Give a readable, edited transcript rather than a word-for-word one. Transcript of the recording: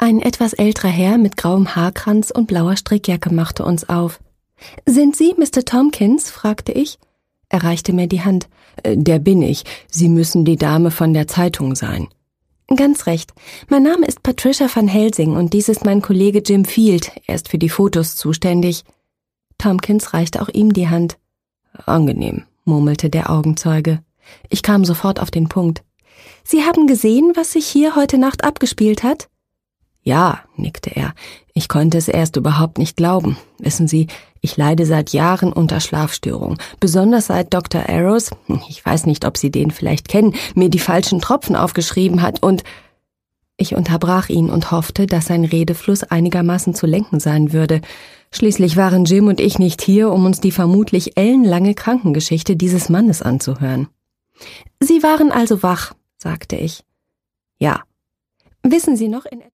Ein etwas älterer Herr mit grauem Haarkranz und blauer Strickjacke machte uns auf. »Sind Sie Mr. Tompkins?« fragte ich. Er reichte mir die Hand. »Der bin ich. Sie müssen die Dame von der Zeitung sein.« »Ganz recht. Mein Name ist Patricia van Helsing und dies ist mein Kollege Jim Field. Er ist für die Fotos zuständig.« Tompkins reichte auch ihm die Hand. »Angenehm«, murmelte der Augenzeuge. Ich kam sofort auf den Punkt. »Sie haben gesehen, was sich hier heute Nacht abgespielt hat?« »Ja«, nickte er. »Ich konnte es erst überhaupt nicht glauben. Wissen Sie, ich leide seit Jahren unter Schlafstörung, besonders seit Dr. Arrows, ich weiß nicht, ob Sie den vielleicht kennen, mir die falschen Tropfen aufgeschrieben hat und...« Ich unterbrach ihn und hoffte, dass sein Redefluss einigermaßen zu lenken sein würde. Schließlich waren Jim und ich nicht hier, um uns die vermutlich ellenlange Krankengeschichte dieses Mannes anzuhören. »Sie waren also wach«, sagte ich. »Ja.« »Wissen Sie noch, in